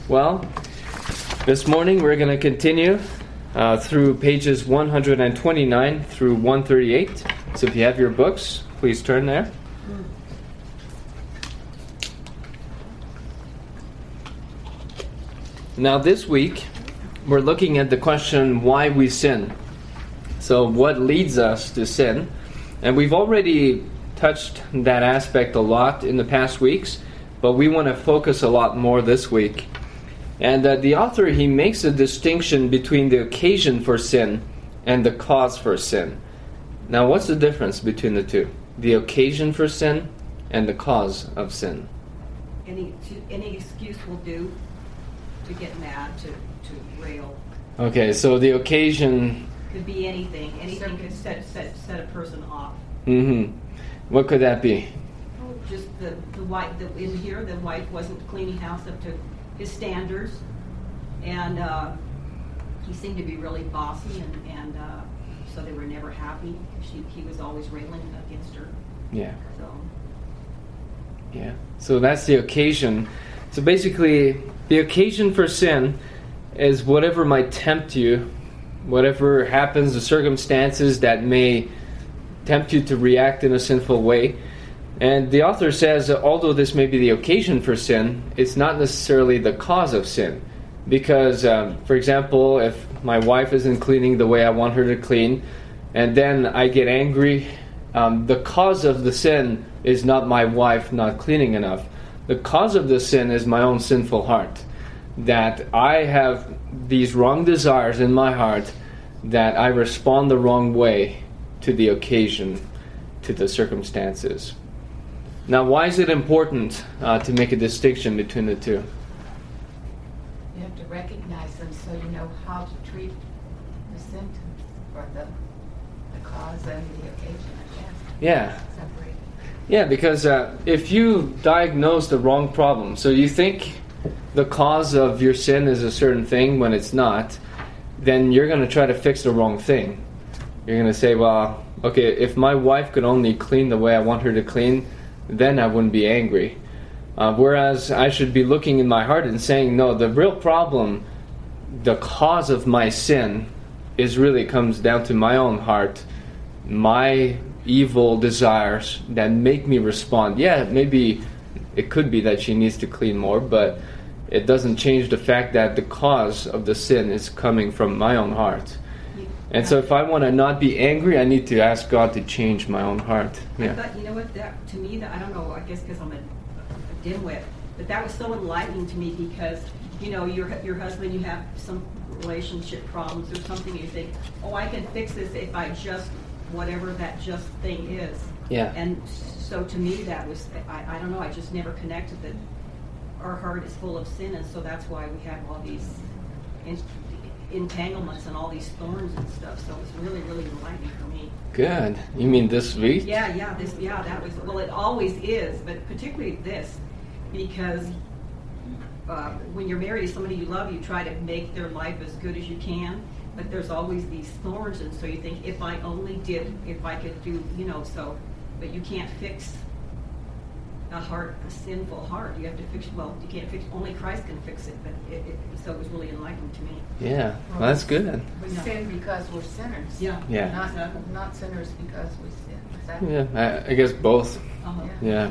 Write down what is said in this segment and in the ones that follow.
Well, this morning we're going to continue through pages 129 through 138. So if you have your books, please turn there. Now this week, we're looking at the question, why we sin. So what leads us to sin? And we've already touched that aspect a lot in the past weeks, but we want to focus a lot more this week. And the author, he makes a distinction between the occasion for sin and the cause for sin. Now, what's the difference between the two? The occasion for sin and the cause of sin. Any excuse will do to get mad, to rail. Okay, so the occasion... Could be anything. Anything could set a person off. Mm-hmm. What could that be? Just the wife, in here, the wife wasn't cleaning house up to his standards, and he seemed to be really bossy, and so they were never happy. He was always railing against her. Yeah. So. Yeah. So that's the occasion. So basically, the occasion for sin is whatever might tempt you, whatever happens, the circumstances that may tempt you to react in a sinful way. And the author says that although this may be the occasion for sin, it's not necessarily the cause of sin. Because, for example, if my wife isn't cleaning the way I want her to clean, and then I get angry, the cause of the sin is not my wife not cleaning enough. The cause of the sin is my own sinful heart. That I have these wrong desires in my heart, that I respond the wrong way to the occasion, to the circumstances. Now, why is it important to make a distinction between the two? You have to recognize them so you know how to treat the symptoms or the cause and the occasion, I guess. Yeah. Separate. Yeah, because if you diagnose the wrong problem, so you think the cause of your sin is a certain thing when it's not, then you're going to try to fix the wrong thing. You're going to say, well, okay, if my wife could only clean the way I want her to clean, then I wouldn't be angry. Whereas I should be looking in my heart and saying, no, the real problem, the cause of my sin, really comes down to my own heart, my evil desires that make me respond. Yeah, maybe it could be that she needs to clean more, but it doesn't change the fact that the cause of the sin is coming from my own heart. And so if I want to not be angry, I need to ask God to change my own heart. Yeah. But you know what, to me, I don't know, I guess because I'm a dimwit, but that was so enlightening to me because, you know, your husband, you have some relationship problems or something, you think, oh, I can fix this if I just, whatever that just thing is. Yeah. And so to me, that was, I don't know, I just never connected that our heart is full of sin, and so that's why we have all these entanglements and all these thorns and stuff. So it was really, really enlightening for me. Good. You mean this week? Yeah, that was, well, it always is, but particularly this, because when you're married to somebody you love, you try to make their life as good as you can, but there's always these thorns, and so you think, if I could do, you know, so, but you can't fix a sinful heart. You have to fix, well, you can't fix, only Christ can fix it, but so it was really enlightening to me. Yeah, well, that's good. We sin because we're sinners. Yeah. Yeah. Not sinners because we sin. Is that Yeah, I guess both. Uh-huh. Yeah.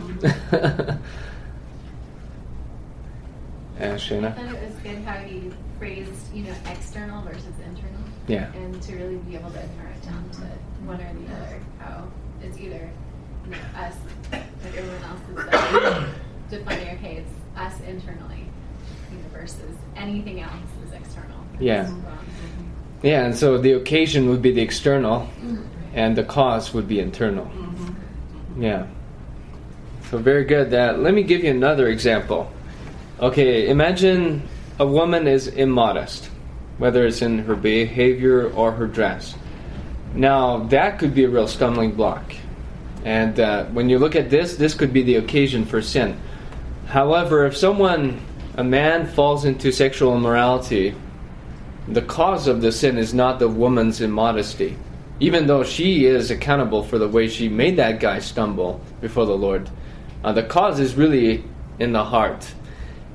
Shana? I thought it was good how he phrased, external versus internal. Yeah. And to really be able to narrow it down to one or the other. How it's either us, like everyone else is defining, okay, it's us internally, versus anything else is external. Yeah. Yeah, and so the occasion would be the external, and the cause would be internal. Yeah. So very good. Let me give you another example. Okay, imagine a woman is immodest, whether it's in her behavior or her dress. Now, that could be a real stumbling block. And when you look at this could be the occasion for sin. However, if a man falls into sexual immorality, the cause of the sin is not the woman's immodesty. Even though she is accountable for the way she made that guy stumble before the Lord. The cause is really in the heart.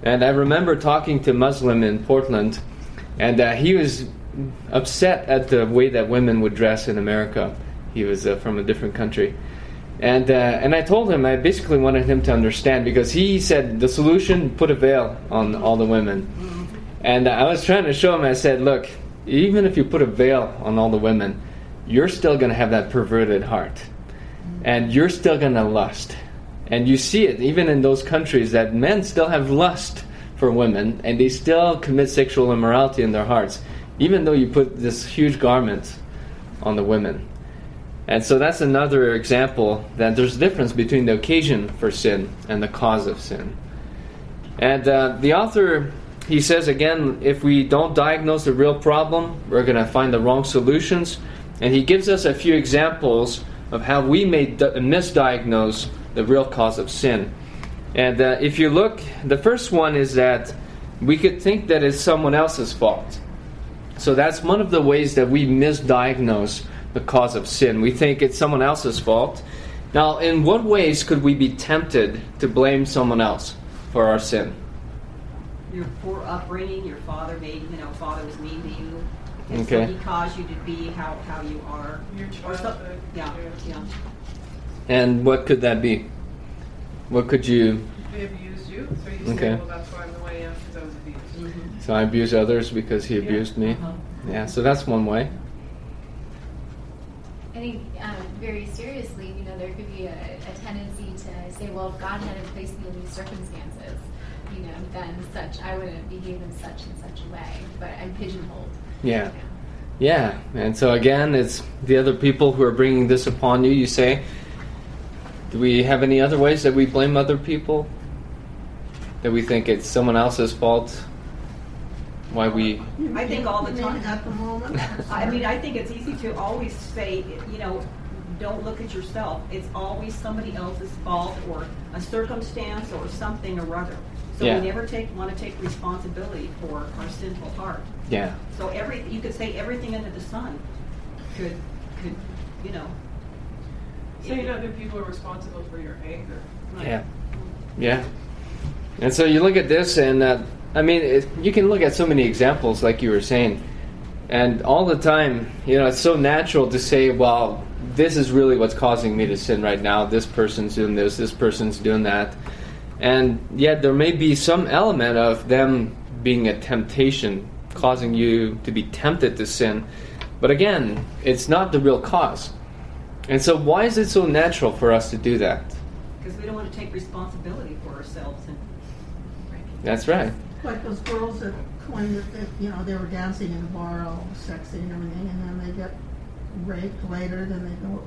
And I remember talking to a Muslim in Portland, and he was upset at the way that women would dress in America. He was from a different country. And I told him, I basically wanted him to understand, because he said the solution, put a veil on all the women. And I was trying to show him, I said, look, even if you put a veil on all the women, you're still going to have that perverted heart. And you're still going to lust. And you see it even in those countries that men still have lust for women, and they still commit sexual immorality in their hearts, even though you put this huge garment on the women. And so that's another example that there's a difference between the occasion for sin and the cause of sin. And the author, he says again, if we don't diagnose the real problem, we're going to find the wrong solutions. And he gives us a few examples of how we may misdiagnose the real cause of sin. And if you look, the first one is that we could think that it's someone else's fault. So that's one of the ways that we misdiagnose the cause of sin. We think it's someone else's fault. Now, in what ways could we be tempted to blame someone else for our sin? Your poor upbringing, your father father was mean to you. And Okay. so he caused you to be how you are. Your Or so- childhood. yeah. And what could that be? What could you... They abused you, so you say, Okay. well, that's why I'm the way I am, because I was abused. So I abuse others because he Yeah. abused me? Uh-huh. Yeah, so that's one way. I think very seriously, there could be a tendency to say, well, if God hadn't placed me in these circumstances, then I wouldn't behave in such and such a way. But I'm pigeonholed. Yeah. Yeah, and so again, it's the other people who are bringing this upon you. You say, do we have any other ways that we blame other people? That we think it's someone else's fault? Why we... I think all the time. At the moment. I think it's easy to always say, don't look at yourself. It's always somebody else's fault or a circumstance or something or other. So Yeah. we never want to take responsibility for our sinful heart. Yeah. So you could say everything under the sun could Saying other people are responsible for your anger. Yeah. Yeah. And so you look at this, and you can look at so many examples, like you were saying, and all the time, it's so natural to say, well, this is really what's causing me to sin right now. This person's doing this person's doing that. And yet there may be some element of them being a temptation, causing you to be tempted to sin. But again, it's not the real cause. And so why is it so natural for us to do that? because we don't want to take responsibility for ourselves. That's right. Like those girls that claim that they were dancing in a bar all sexy and everything, and then they get raped later, then they go,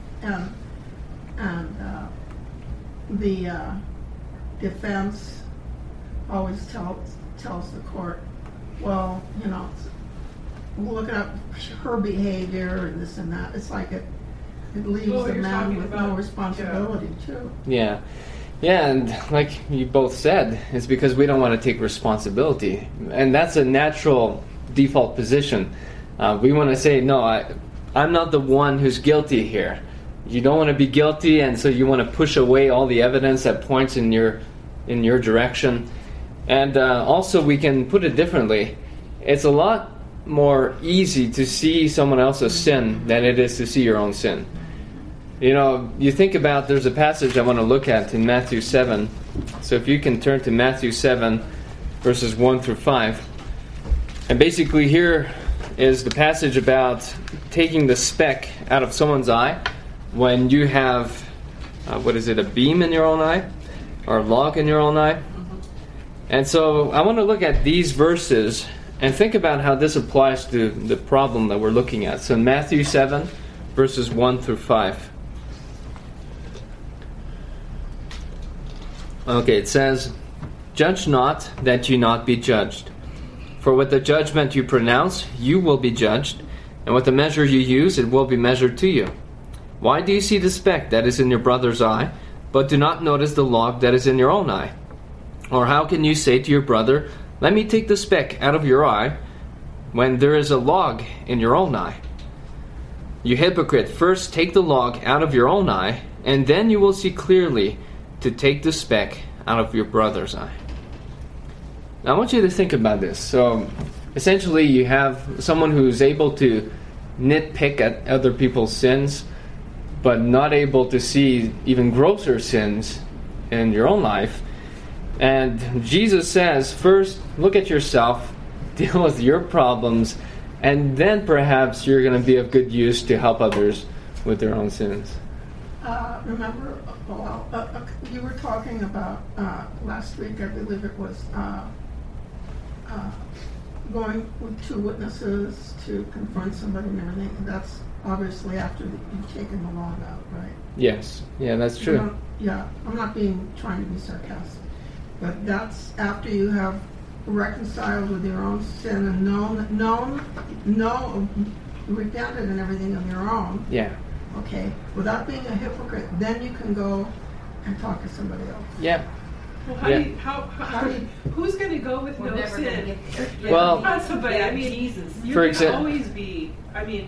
the defense always tells the court, well, look at her behavior and this and that. It's like it leaves Well, the you're man talking with about- no responsibility too. Yeah. Yeah, and like you both said, it's because we don't want to take responsibility. And that's a natural default position. We want to say, no, I'm not the one who's guilty here. You don't want to be guilty, and so you want to push away all the evidence that points in your direction. And also, we can put it differently. It's a lot more easy to see someone else's sin than it is to see your own sin. You think about, there's a passage I want to look at in Matthew 7. So if you can turn to Matthew 7, verses 1 through 5. And basically here is the passage about taking the speck out of someone's eye when you have, a beam in your own eye? Or a log in your own eye? And so I want to look at these verses and think about how this applies to the problem that we're looking at. So in Matthew 7, verses 1 through 5. Okay, it says, "Judge not, that you not be judged. For with the judgment you pronounce, you will be judged, and with the measure you use, it will be measured to you. Why do you see the speck that is in your brother's eye, but do not notice the log that is in your own eye? Or how can you say to your brother, 'Let me take the speck out of your eye,' when there is a log in your own eye? You hypocrite, first take the log out of your own eye, and then you will see clearly to take the speck out of your brother's eye." Now I want you to think about this. So essentially you have someone who's able to nitpick at other people's sins, but not able to see even grosser sins in your own life. And Jesus says, first, look at yourself, deal with your problems, and then perhaps you're going to be of good use to help others with their own sins. Remember, you were talking about last week, I believe it was, going with two witnesses to confront somebody and everything. And that's obviously after you've taken the log out, right? Yes. Yeah, that's true. I'm not trying to be sarcastic, but that's after you have reconciled with your own sin and repented and everything of your own. Yeah. Okay, without being a hypocrite, then you can go and talk to somebody else. Yeah. Well, How do you, who's going to go with We're no never gonna sin? get there. Yeah, Well- not somebody. I mean, Jesus. For you're going to example- always be. I mean,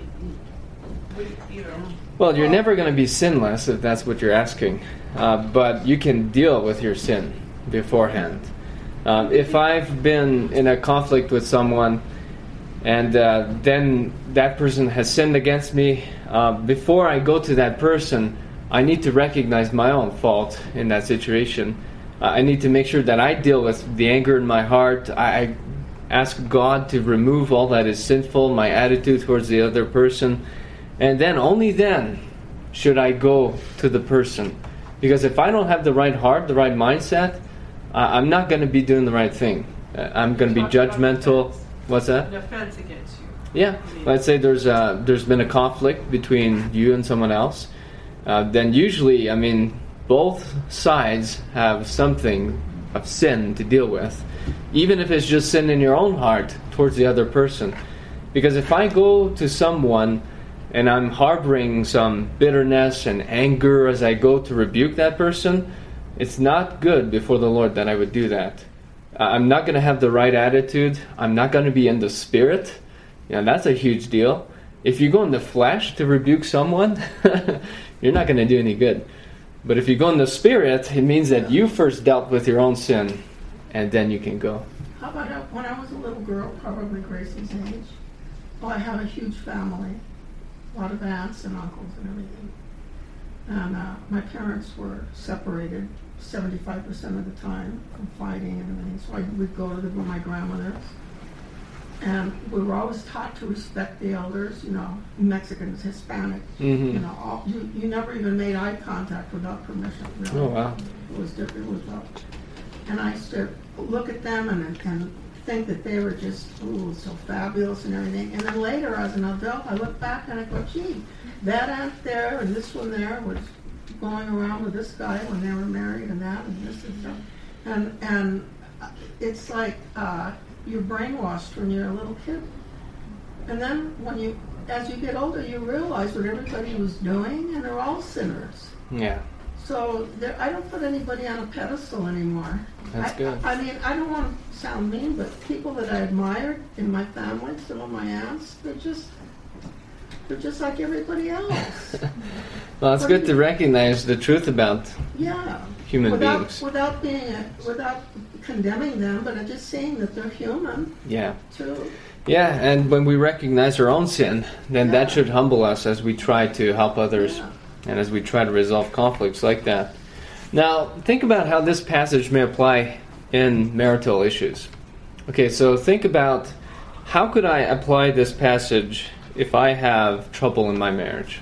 you know. Well, you're never going to be sinless if that's what you're asking. But you can deal with your sin beforehand. If I've been in a conflict with someone and then that person has sinned against me, before I go to that person, I need to recognize my own fault in that situation. I need to make sure that I deal with the anger in my heart. I ask God to remove all that is sinful, my attitude towards the other person, and then, only then, should I go to the person. Because if I don't have the right heart, the right mindset, I'm not going to be doing the right thing. I'm going to be Talk about judgmental. offense. What's that? An offense against you. Yeah. Let's say there's been a conflict between you and someone else. Then usually, both sides have something of sin to deal with, even if it's just sin in your own heart towards the other person. Because if I go to someone and I'm harboring some bitterness and anger as I go to rebuke that person, it's not good before the Lord that I would do that. I'm not going to have the right attitude. I'm not going to be in the spirit. That's a huge deal. If you go in the flesh to rebuke someone, you're not going to do any good. But if you go in the spirit, it means that you first dealt with your own sin, and then you can go. how about when I was a little girl, probably Gracie's age? Well, I had a huge family, a lot of aunts and uncles and everything. And my parents were separated 75% of the time from fighting and everything. So I would go to live with my grandmothers. And we were always taught to respect the elders, Mexicans, Hispanic, Mm-hmm. you never even made eye contact without permission. Really. Oh, wow. It was different. It was rough. And I used to look at them and think that they were just, so fabulous and everything. And then later, as an adult, I look back and I go, gee, that aunt there and this one there was going around with this guy when they were married and that and this and stuff. And it's like you're brainwashed when you're a little kid. And then as you get older, you realize what everybody was doing, and they're all sinners. Yeah. So I don't put anybody on a pedestal anymore. That's good. I don't want to sound mean, but people that I admired in my family, some of my aunts, they're just like everybody else. Well, it's good to recognize the truth about Yeah. human beings. Without condemning them, but I'm just saying that they're human Yeah. too. Yeah, and when we recognize our own sin, then that Yeah. should humble us as we try to help others Yeah. and as we try to resolve conflicts like that. Now, think about how this passage may apply in marital issues. Okay, so think about, how could I apply this passage if I have trouble in my marriage?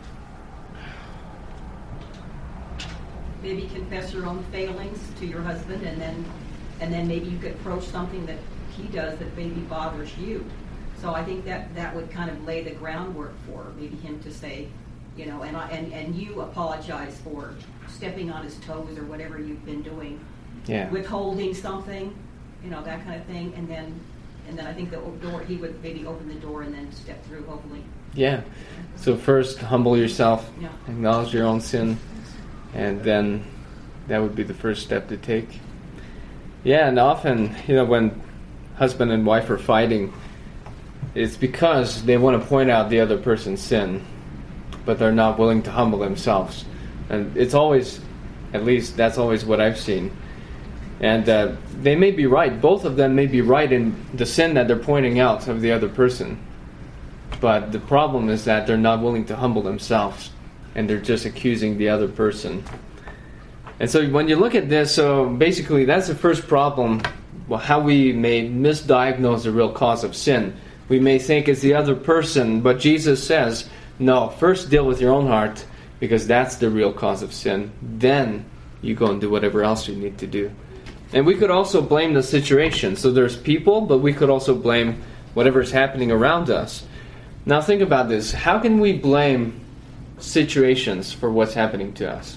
Maybe confess your own failings to your husband, and then maybe you could approach something that he does that maybe bothers you. So I think that would kind of lay the groundwork for maybe him to say, and you apologize for stepping on his toes or whatever you've been doing, Yeah. withholding something, that kind of thing, and then I think the door, he would maybe open the door and then step through, hopefully. Yeah. So first, humble yourself, Yeah. acknowledge your own sin, and then that would be the first step to take. Yeah, and often, when husband and wife are fighting, it's because they want to point out the other person's sin, but they're not willing to humble themselves. And it's always, at least that's always what I've seen. And they may be right. Both of them may be right in the sin that they're pointing out of the other person. But the problem is that they're not willing to humble themselves, and they're just accusing the other person. And so when you look at this, so basically that's the first problem, how we may misdiagnose the real cause of sin. We may think it's the other person, but Jesus says, no, first deal with your own heart, because that's the real cause of sin. Then you go and do whatever else you need to do. And we could also blame the situation. So there's people, but we could also blame whatever's happening around us. Now think about this. How can we blame situations for what's happening to us?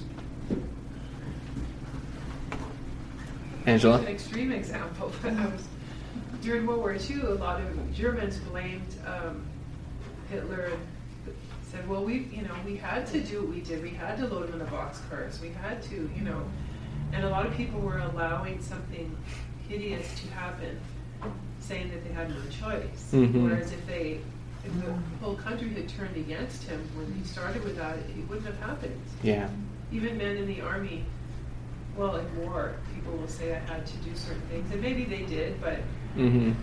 Angela? An extreme example. During World War II, a lot of Germans blamed Hitler and said, well, we had to do what we did. We had to load them in the boxcars. We had to, And a lot of people were allowing something hideous to happen, saying that they had no choice. Mm-hmm. Whereas if the whole country had turned against him when he started with that, it wouldn't have happened. Yeah. Even men in the army, well, in war, people will say I had to do certain things, and maybe they did, but Mm-hmm.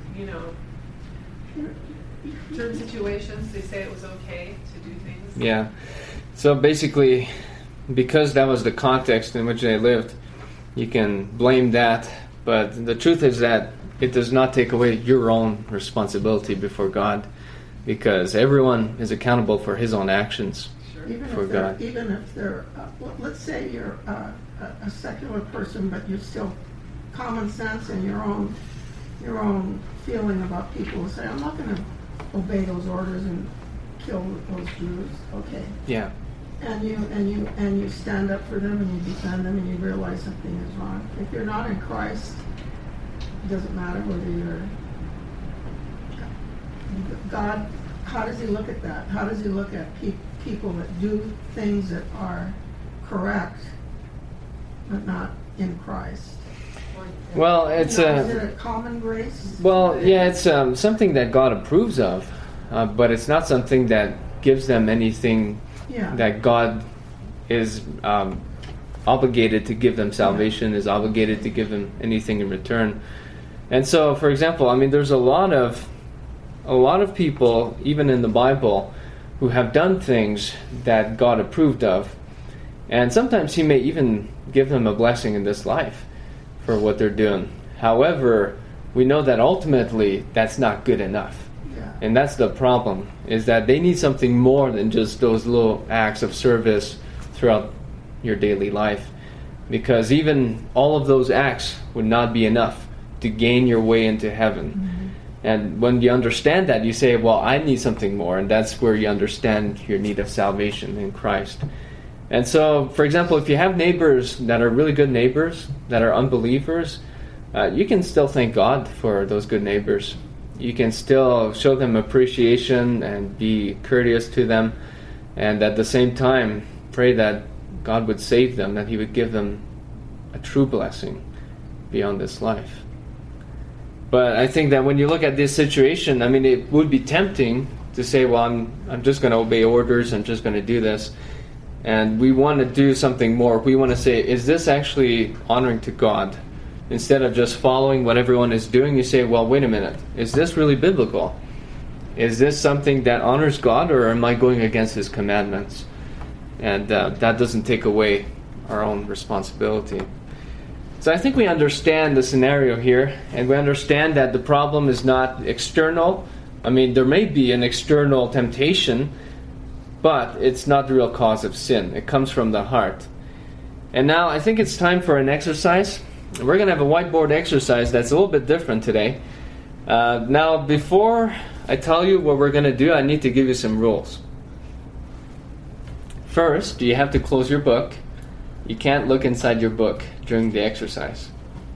Certain situations, they say it was okay to do things. Yeah. So basically, because that was the context in which they lived, you can blame that, but the truth is that it does not take away your own responsibility before God, because everyone is accountable for his own actions. Even if they're let's say you're a secular person, but you're still common sense and your own feeling about people will say, I'm not going to obey those orders and kill those Jews. Okay. Yeah. And you stand up for them and you defend them and you realize something is wrong. If you're not in Christ, it doesn't matter whether you're God. How does he look at that? How does he look at people that do things that are correct but not in Christ? Well, it's is it a common grace? Well, yeah, it's something that God approves of, but it's not something that gives them anything that God is obligated to give them salvation, is obligated to give them anything in return. And so, for example, I mean, there's a lot of people, even in the Bible, who have done things that God approved of, and sometimes He may even give them a blessing in this life for what they're doing. However, we know that ultimately that's not good enough. Yeah. And that's the problem, is that they need something more than just those little acts of service throughout your daily life. Because even all of those acts would not be enough to gain your way into heaven. Mm-hmm. And when you understand that, you say, well, I need something more. And that's where you understand your need of salvation in Christ. And so, for example, if you have neighbors that are really good neighbors, that are unbelievers, you can still thank God for those good neighbors. You can still show them appreciation and be courteous to them. And at the same time, pray that God would save them, that He would give them a true blessing beyond this life. But I think that when you look at this situation, I mean, it would be tempting to say, well, I'm just going to obey orders, I'm just going to do this. And we want to do something more. We want to say, is this actually honoring to God? Instead of just following what everyone is doing, you say, well, wait a minute. Is this really biblical? Is this something that honors God, or am I going against His commandments? And that doesn't take away our own responsibility. So I think we understand the scenario here, and we understand that the problem is not external. I mean, there may be an external temptation, but it's not the real cause of sin. It comes from the heart. And now I think it's time for an exercise. We're going to have a whiteboard exercise that's a little bit different today. Now, before I tell you what we're going to do, I need to give you some rules. First, you have to close your book. You can't look inside your book during the exercise.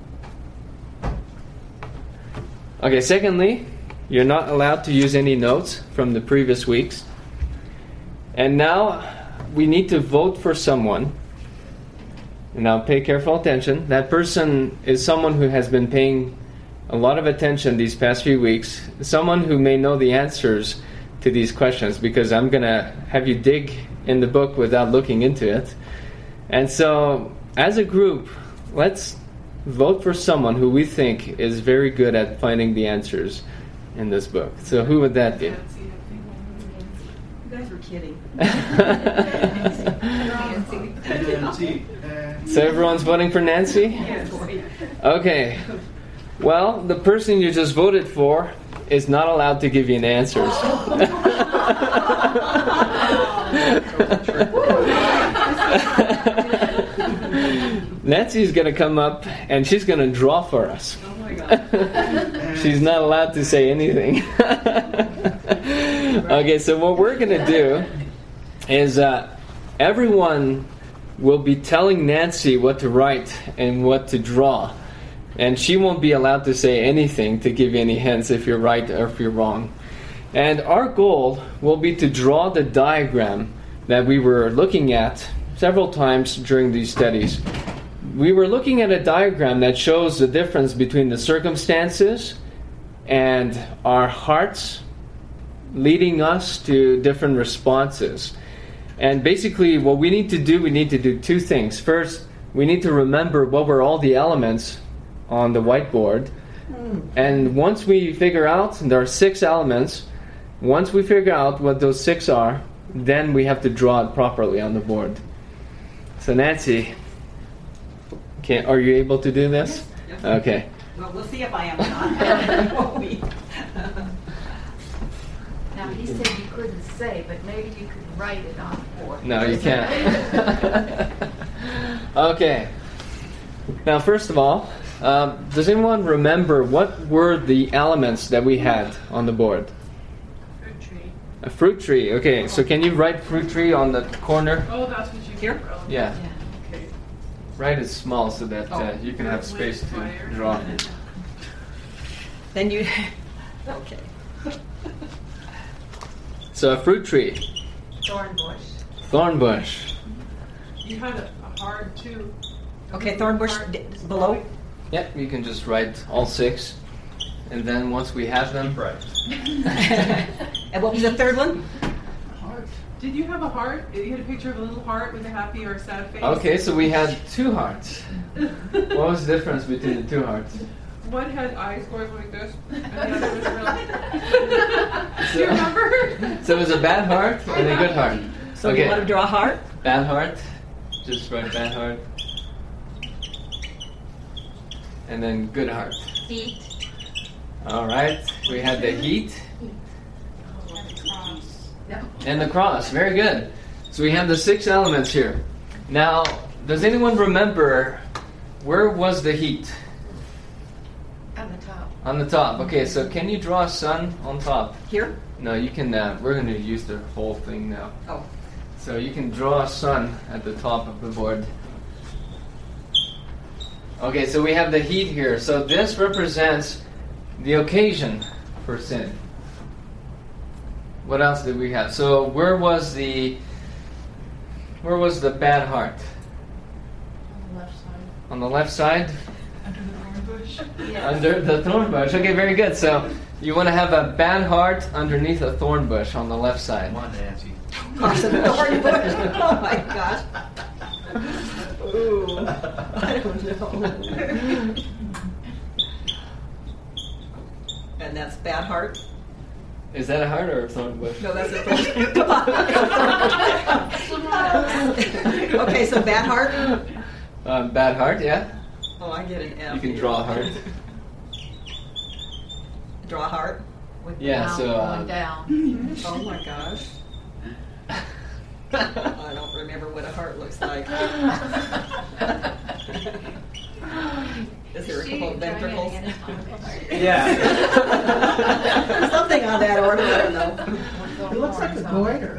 Okay, secondly, you're not allowed to use any notes from the previous weeks. And now we need to vote for someone. And now pay careful attention. That person is someone who has been paying a lot of attention these past few weeks. Someone who may know the answers to these questions, because I'm going to have you dig in the book without looking into it. And so, as a group, let's vote for someone who we think is very good at finding the answers in this book. So who would that be? Nancy, I think. You guys were kidding. Nancy. So everyone's voting for Nancy? Yes. Okay. Well, the person you just voted for is not allowed to give you an answer. Nancy's going to come up and she's going to draw for us. Oh my God. She's not allowed to say anything. Okay, so what we're going to do is everyone will be telling Nancy what to write and what to draw. And she won't be allowed to say anything to give you any hints if you're right or if you're wrong. And our goal will be to draw the diagram that we were looking at several times during these studies. We were looking at a diagram that shows the difference between the circumstances and our hearts leading us to different responses. And basically what we need to do two things. First, we need to remember what were all the elements on the whiteboard. And once we figure out, there are 6 elements, once we figure out what those 6 are, then we have to draw it properly on the board. So Nancy, are you able to do this? Yes. Okay. Well, we'll see if I am or not. Won't we? Now, he said you couldn't say, but maybe you could write it on the board. No, you can't. Okay. Now, first of all, does anyone remember what were the elements that we had on the board? Fruit tree. A fruit tree. Okay, so can you write fruit tree on the corner? Oh, that's what you Here? wrote. Yeah. Okay. Write it small so that you can have space to draw. Then you. Okay. So a fruit tree. Thorn bush. Thorn bush. You had a heart too. Okay, thorn bush below. Yep, you can just write all 6. And then once we have them... Right. And what was the third one? Did you have a heart? You had a picture of a little heart with a happy or a sad face? Okay, so we had 2 hearts. What was the difference between the 2 hearts? One had eyes going like this, and the other was real. Do you remember? So it was a bad heart and a good heart. So Okay. you want to draw a heart? Bad heart. Just write bad heart. And then good heart. Feet. All right. We had the heat No. and the cross. Very good. So we have the 6 elements here. Now, does anyone remember where was the heat? On the top. On the top. Okay, so can you draw a sun on top? Here? No, you can. We're going to use the whole thing now. Oh. So you can draw a sun at the top of the board. Okay, so we have the heat here. So this represents the occasion for sin. What else did we have? So where was the bad heart? On the left side. On the left side? Under the thorn bush. Yes. Under the thorn bush. Okay, very good. So you want to have a bad heart underneath a thorn bush on the left side. Come on, Nancy. Thorn bush. Oh my gosh. Ooh. I don't know. And that's bad heart? Is that a heart or a thorn bush? No, that's a thorn. Come on. Okay, so bad heart? Bad heart, yeah. Oh, I get an F. You can draw a heart. Draw a heart? With the Yeah, mouth so, going down. Oh my gosh. I don't remember what a heart looks like. Is there a couple of ventricles? Yeah. Something on that order, I don't know. It looks like a goiter.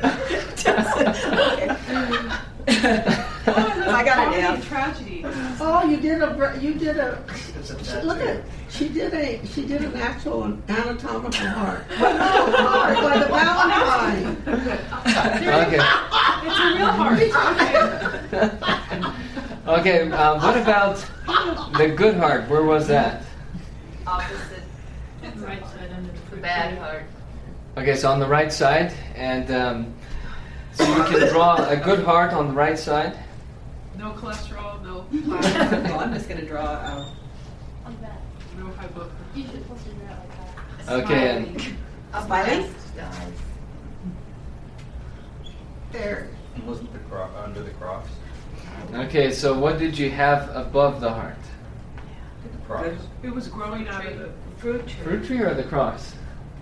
I got an Comedy and F. tragedy. Oh, you did a. Look at, she did an actual anatomical heart. But no heart, like a Valentine. Okay. It's a real heart. Okay. What about the good heart? Where was that? Opposite. Right side under the fruit Bad tree. heart. Okay, so on the right side, and so you can draw a good heart on the right side. No cholesterol, no no. Well, I'm just going to draw Like that. No high book. You should supposed to draw it like that. Okay, and Smiley? Guys. There. Wasn't the under the cross? okay, so what did you have above the heart? The cross. It was growing out of the Fruit tree. Fruit tree or the cross?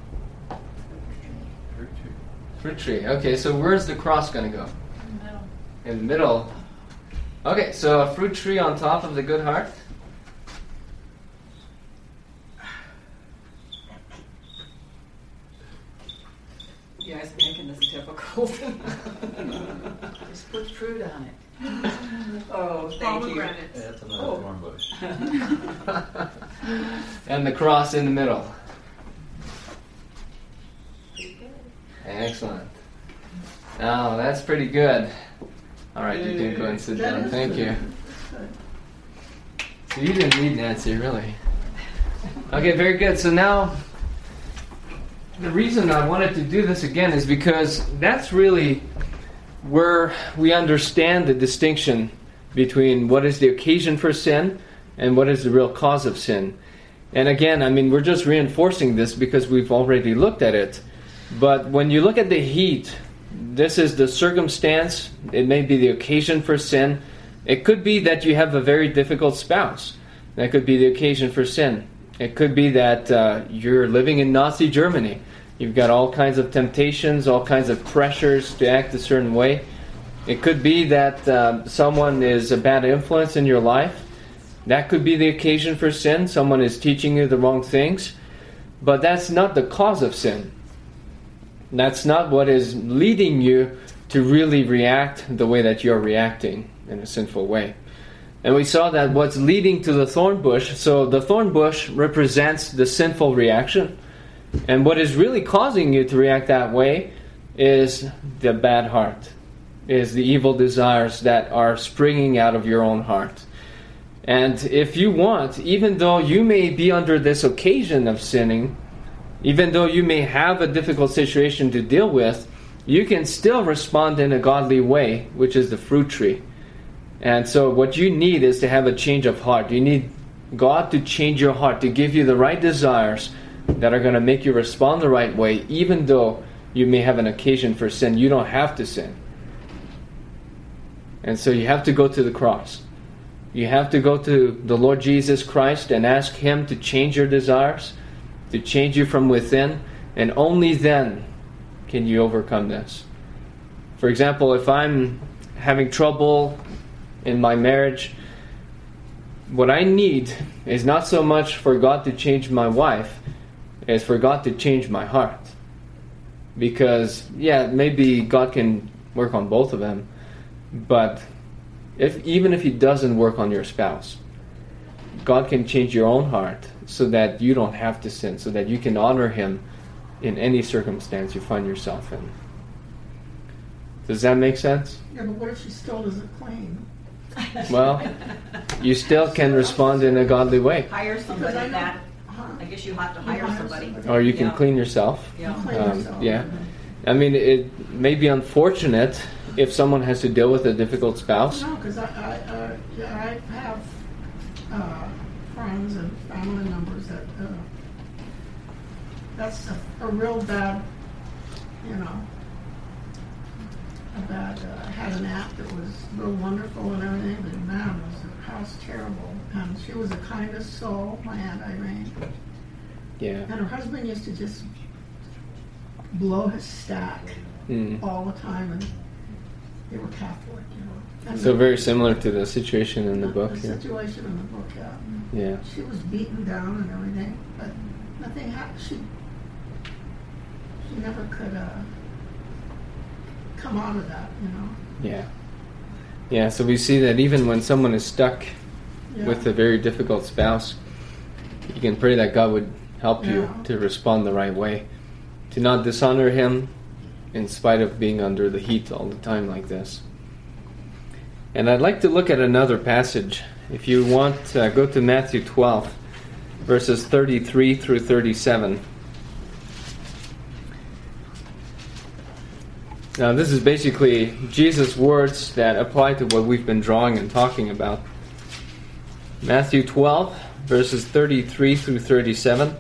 Fruit tree. Fruit tree. Okay, so where's the cross going to go? Middle. In the middle. Okay, so a fruit tree on top of the good heart. You guys making this difficult. Just put fruit on it. Oh, thank you. pomegranates. Yeah, that's another Oh. thorn bush. And the cross in the middle. Pretty good. Excellent. Oh, that's pretty good. All right, you can go and sit That down. is Thank good. you. So you didn't need Nancy, really. Okay, very good. So now, the reason I wanted to do this again is because that's really where we understand the distinction between what is the occasion for sin and what is the real cause of sin. And again, I mean, we're just reinforcing this because we've already looked at it. But when you look at the heat, this is the circumstance. It may be the occasion for sin. It could be that you have a very difficult spouse. That could be the occasion for sin. It could be that you're living in Nazi Germany. You've got all kinds of temptations, all kinds of pressures to act a certain way. It could be that someone is a bad influence in your life. That could be the occasion for sin. Someone is teaching you the wrong things. But that's not the cause of sin. That's not what is leading you to really react the way that you're reacting in a sinful way. And we saw that what's leading to the thorn bush, so the thorn bush represents the sinful reaction. And what is really causing you to react that way is the bad heart, is the evil desires that are springing out of your own heart. And if you want, even though you may be under this occasion of sinning, even though you may have a difficult situation to deal with, you can still respond in a godly way, which is the fruit tree. And so what you need is to have a change of heart. You need God to change your heart, to give you the right desires that are going to make you respond the right way, even though you may have an occasion for sin. You don't have to sin. And so you have to go to the cross. You have to go to the Lord Jesus Christ and ask Him to change your desires, to change you from within, and only then can you overcome this. For example, if I'm having trouble in my marriage, what I need is not so much for God to change my wife, as for God to change my heart. Because, yeah, maybe God can work on both of them, but even if He doesn't work on your spouse, God can change your own heart so that you don't have to sin, so that you can honor Him in any circumstance you find yourself in. Does that make sense? Yeah, but what if she still doesn't clean? Well, you still can respond in a godly way. Hire somebody Because I know- that, I guess you have to hire somebody. Or you can Yeah. clean yourself. Yeah. Clean yourself. Yeah. I mean, it may be unfortunate if someone has to deal with a difficult spouse. No, because I have friends and family members that that's a real bad, had an aunt that was real wonderful and everything, but man, was her house terrible. And she was the kindest soul, my Aunt Irene. Yeah. And her husband used to just blow his stack all the time, and they were Catholic, And So very similar to the situation in the book. The Yeah. situation in the book, yeah. Yeah. She was beaten down and everything, but nothing happened. She never could come out of that, Yeah. Yeah. So we see that even when someone is stuck Yeah. with a very difficult spouse, you can pray that God would help you Yeah. to respond the right way, to not dishonor Him in spite of being under the heat all the time like this. And I'd like to look at another passage. If you want, go to Matthew 12, verses 33 through 37. Now, this is basically Jesus' words that apply to what we've been drawing and talking about. Matthew 12, verses 33 through 37.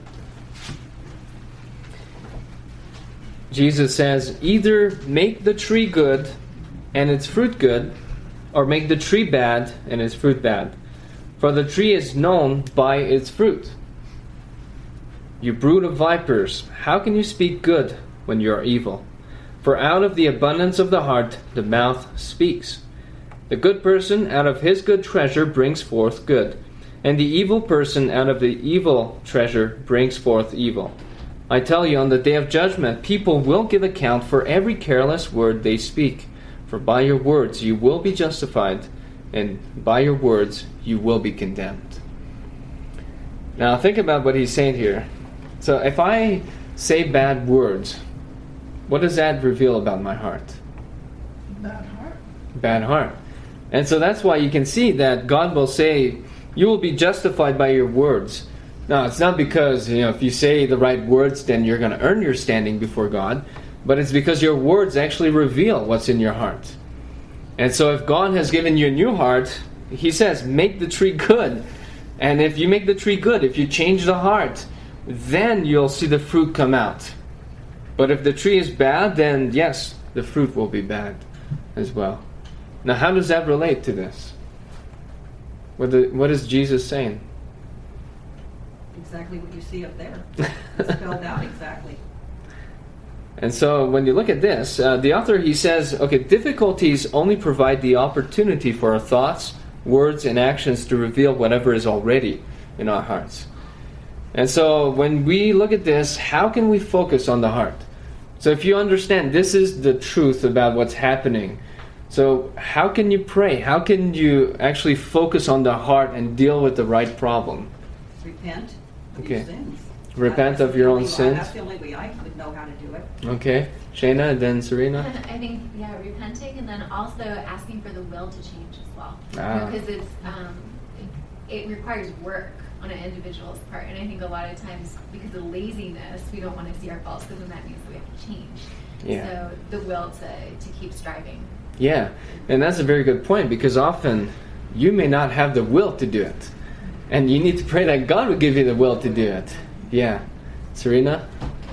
Jesus says, either make the tree good and its fruit good, or make the tree bad and its fruit bad. For the tree is known by its fruit. You brood of vipers, how can you speak good when you are evil? For out of the abundance of the heart the mouth speaks. The good person out of his good treasure brings forth good, and the evil person out of the evil treasure brings forth evil. I tell you, on the day of judgment, people will give account for every careless word they speak. For by your words you will be justified, and by your words you will be condemned. Now think about what he's saying here. So if I say bad words, what does that reveal about my heart? Bad heart. Bad heart. And so that's why you can see that God will say, you will be justified by your words. Now, it's not because, if you say the right words, then you're going to earn your standing before God, but it's because your words actually reveal what's in your heart. And so if God has given you a new heart, He says, make the tree good. And if you make the tree good, if you change the heart, then you'll see the fruit come out. But if the tree is bad, then yes, the fruit will be bad as well. Now, how does that relate to this? What is Jesus saying? Exactly what you see up there. It's spelled out exactly. And so when you look at this, the author, he says, okay, difficulties only provide the opportunity for our thoughts, words, and actions to reveal whatever is already in our hearts. And so when we look at this, how can we focus on the heart? So if you understand this is the truth about what's happening, so how can you pray? How can you actually focus on the heart and deal with the right problem? Repent of Okay. your sins. Repent of your own sins? That's the only way I would know how to do it. Okay. Shayna and then Serena? I think, repenting and then also asking for the will to change as well. Ah. Because it requires work on an individual's part. And I think a lot of times, because of laziness, we don't want to see our faults because then that means that we have to change. Yeah. So the will to keep striving. Yeah, and that's a very good point, because often you may not have the will to do it. And you need to pray that God will give you the will to do it. Yeah. Serena?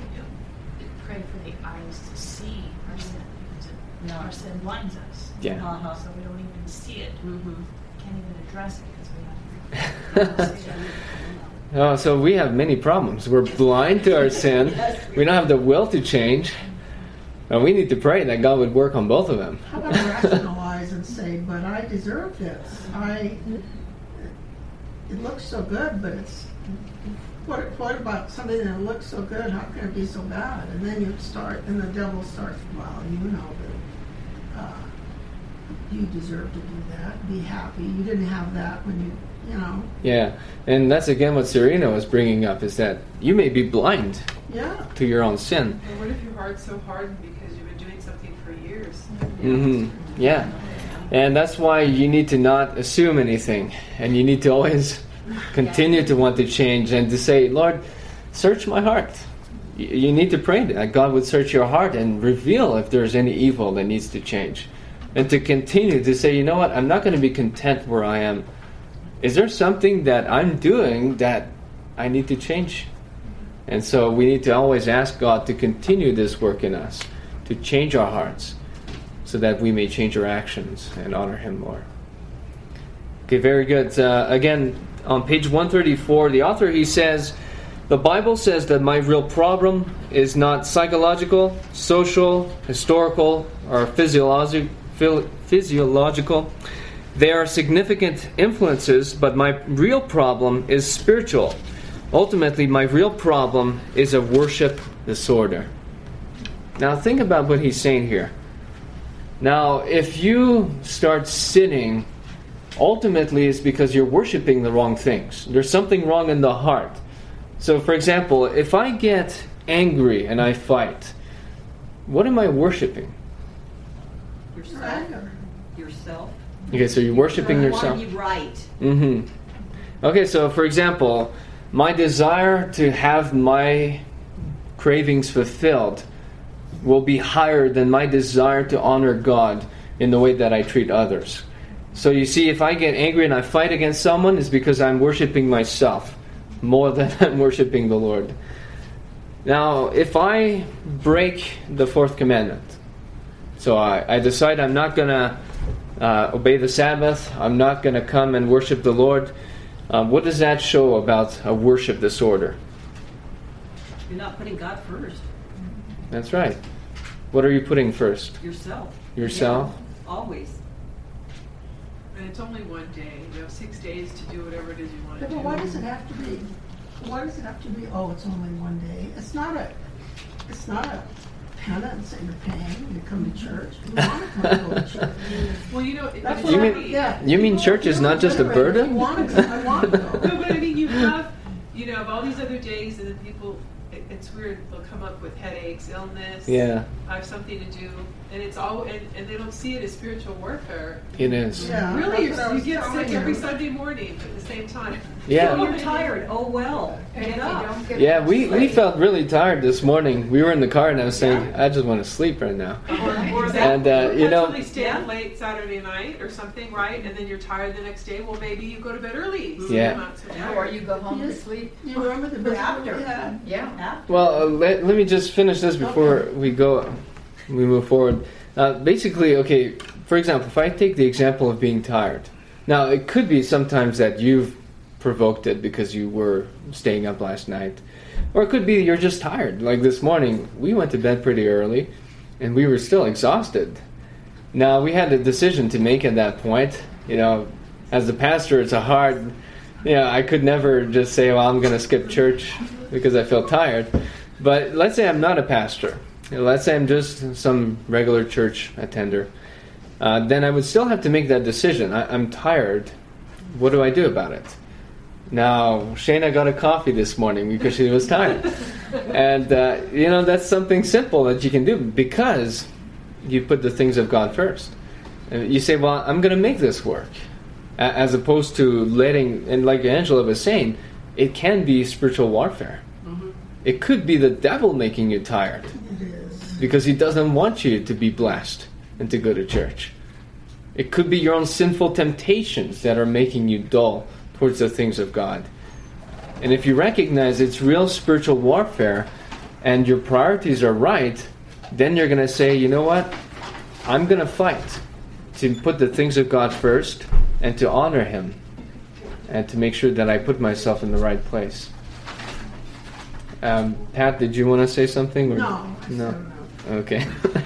Pray for the eyes to see our sin. Our sin blinds us. Yeah. Uh-huh. So we don't even see it. Mm-hmm. Can't even address it because we have Oh, so we have many problems. We're blind to our sin. We don't have the will to change. And we need to pray that God would work on both of them. How about rationalize and say, but I deserve this. It looks so good, but it's, what about something that looks so good, how can it be so bad? And then and the devil starts, well, you know that you deserve to do that. Be happy. You didn't have that when you know. Yeah, and that's again what Serena was bringing up, is that you may be blind to your own sin. Or what if your heart's so hardened because you've been doing something for years? Mm-hmm. Yeah. And that's why you need to not assume anything. And you need to always continue to want to change and to say, Lord, search my heart. You need to pray that God would search your heart and reveal if there's any evil that needs to change. And to continue to say, you know what, I'm not going to be content where I am. Is there something that I'm doing that I need to change? And so we need to always ask God to continue this work in us, to change our hearts, so that we may change our actions and honor Him more. Okay, very good. Again, on page 134, the author, he says, the Bible says that my real problem is not psychological, social, historical, or physiological. They are significant influences, but my real problem is spiritual. Ultimately, my real problem is a worship disorder. Now, think about what he's saying here. Now, if you start sinning, ultimately it's because you're worshiping the wrong things. There's something wrong in the heart. So, for example, if I get angry and I fight, what am I worshiping? Yourself. Okay, so you're worshiping yourself. Want to be right. Mm-hmm. Okay, so for example, my desire to have my cravings fulfilled will be higher than my desire to honor God in the way that I treat others. So you see, if I get angry and I fight against someone, it's because I'm worshiping myself more than I'm worshiping the Lord. Now, if I break the fourth commandment, so I decide I'm not going to obey the Sabbath, I'm not going to come and worship the Lord, what does that show about a worship disorder? You're not putting God first. That's right. What are you putting first? Yourself. Yourself? Yeah, always. And it's only one day. You have 6 days to do whatever it is you want to But do. why does it have to be? Why does it have to be? Oh, it's only one day. It's not a penance that you're paying. You come to church. You want to come to church. Well, That's You what mean- yeah. you mean church is not just a burden? I want to go. No, but I mean, you have all these other days, and then people, it's weird, they'll come up with headaches, illness. Yeah, I have something to do, and it's all, and they don't see it as spiritual warfare. it is. Yeah, Really, that's what I you was get telling sick every you. Sunday morning at the same time. Yeah. Oh, you're tired. Oh, well. And if Get you up. don't get Yeah, enough we sleep- felt really tired this morning. We were in the car and I was saying, I just want to sleep right now. Or And, that you know- perpetually stay up Yeah. late Saturday night or something, right? And then you're tired the next day. Well, maybe you go to bed early. So Yeah. you're not so Or tired. you go home to Yes. sleep. You remember the But visit after. we had? Yeah. After. Well, let me just finish this before we move forward. Basically, okay, for example, if I take the example of being tired. Now, it could be sometimes that you've provoked it because you were staying up last night. Or it could be you're just tired. Like this morning, we went to bed pretty early and we were still exhausted. Now, we had a decision to make at that point. As the pastor, it's a hard... I could never just say, well, I'm going to skip church because I feel tired. But let's say I'm not a pastor. Let's say I'm just some regular church attender. Then I would still have to make that decision. I'm tired. What do I do about it? Now, Shayna got a coffee this morning because she was tired. And, that's something simple that you can do because you put the things of God first. And you say, well, I'm going to make this work. As opposed to letting, and like Angela was saying, it can be spiritual warfare. Mm-hmm. It could be the devil making you tired It is. because he doesn't want you to be blessed and to go to church. It could be your own sinful temptations that are making you dull towards the things of God. And if you recognize it's real spiritual warfare and your priorities are right, then you're going to say, you know what? I'm going to fight to put the things of God first and to honor Him and to make sure that I put myself in the right place. Pat, did you want to say something? Or? No. I No. said no. Okay.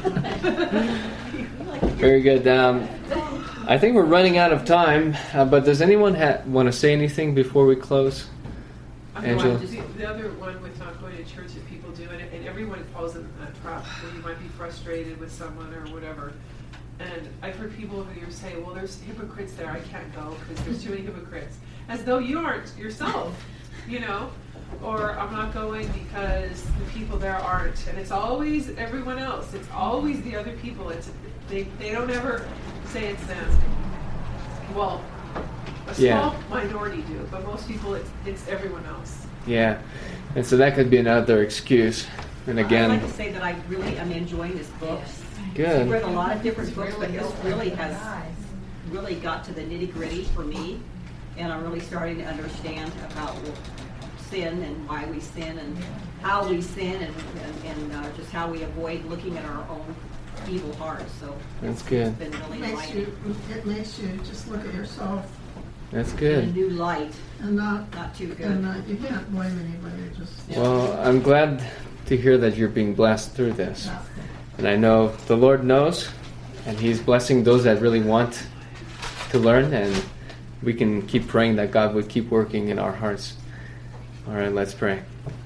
Very good. I think we're running out of time, but does anyone want to say anything before we close? Angela? The other one with not going to church that people do, and everyone falls in that trap where you might be frustrated with someone or whatever. And I've heard people over the years say, well, there's hypocrites there, I can't go because there's too many hypocrites. As though you aren't yourself, Or I'm not going because the people there aren't. And it's always everyone else. It's always the other people. They don't ever say it's them. Well, a small minority do, but most people it's everyone else. Yeah. And so that could be another excuse. And I'd again, like to say that I really am enjoying this book. I've good. read a lot of different books, but this really has Nice. really got to the nitty-gritty for me, and I'm really starting to understand about sin and why we sin and how we sin and just how we avoid looking at our own evil hearts. So That's good. it's been really It makes you just look at yourself That's in a good. new light, and not not too good. and you can't blame anybody. Just Well, I'm glad to hear that you're being blessed through this. yeah. And I know the Lord knows, and He's blessing those that really want to learn, and we can keep praying that God would keep working in our hearts. All right, let's pray.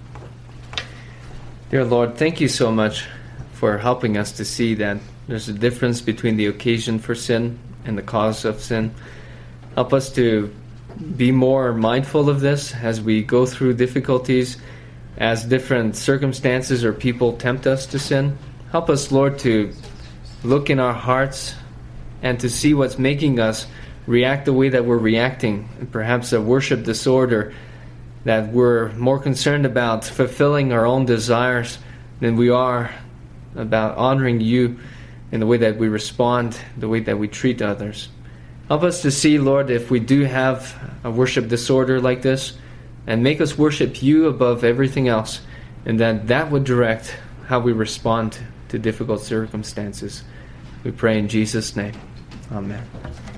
Dear Lord, thank you so much for helping us to see that there's a difference between the occasion for sin and the cause of sin. Help us to be more mindful of this as we go through difficulties, as different circumstances or people tempt us to sin. Help us, Lord, to look in our hearts and to see what's making us react the way that we're reacting, and perhaps a worship disorder, that we're more concerned about fulfilling our own desires than we are about honoring you in the way that we respond, the way that we treat others. Help us to see, Lord, if we do have a worship disorder like this, and make us worship you above everything else, and that would direct how we respond to difficult circumstances. We pray in Jesus' name. Amen.